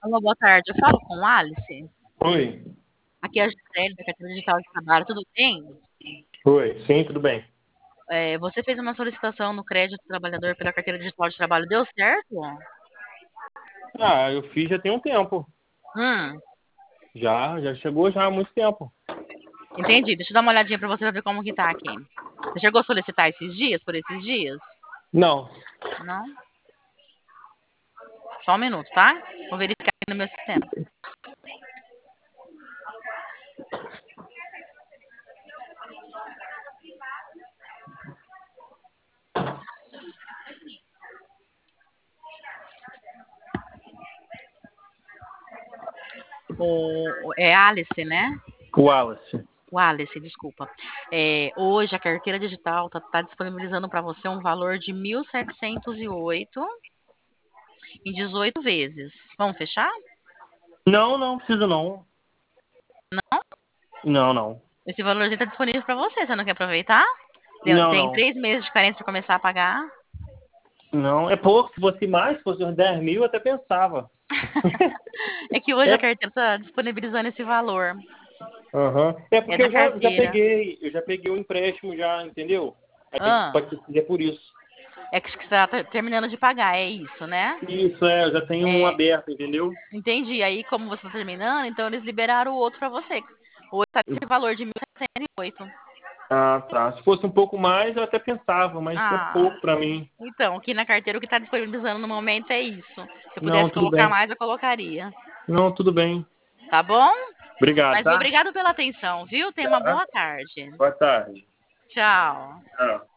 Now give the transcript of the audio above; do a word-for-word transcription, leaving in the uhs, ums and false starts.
Alô, boa tarde. Eu falo com Alice. Oi, Aqui é a Gisele, da Carteira Digital de Trabalho. Tudo bem? oi, sim, tudo bem. É, você fez uma solicitação no crédito do trabalhador pela Carteira Digital de Trabalho. Deu certo? Ah, eu fiz já tem um tempo. Hum, Já, já chegou já há muito tempo. entendi. Deixa eu dar uma olhadinha pra você pra ver como que tá aqui. Você chegou a solicitar esses dias, por esses dias? Não, Não? Só um minuto, tá? Vou verificar aqui no meu sistema. O, o- é Alice, né? Wallace. O Alice, desculpa. É, hoje a carteira digital está tá tá disponibilizando para você um valor de mil setecentos e oito em dezoito vezes. Vamos fechar? Não, não preciso não. Não, não. Esse valorzinho está disponível para você. Você não quer aproveitar? Tem, Não, tem não. três meses de carência para começar a pagar. Não, é pouco. Se fosse mais, se fosse uns dez mil, eu até pensava. É que hoje a É, carteira está disponibilizando esse valor. aham. É É porque da eu já, já carteira. peguei, eu já peguei o empréstimo já, entendeu? Aí Ah, pode ser por isso. é que você está terminando de pagar, é isso, né? Isso, é, eu já tenho um É, aberto, entendeu? entendi. Aí, como você está terminando, então eles liberaram o outro para você. Hoje está esse valor de mil setecentos e oito. Ah, tá. Se fosse um pouco mais, eu até pensava, mas é Ah, pouco pra mim. então, aqui na carteira o que está disponibilizando no momento é isso. Se eu Não, pudesse tudo colocar bem. mais, eu colocaria. Não, tudo bem. Tá bom? Obrigado, Mas tá? obrigado pela atenção, viu? Tenha uma Tá. boa tarde. Boa tarde. Tchau. Tchau.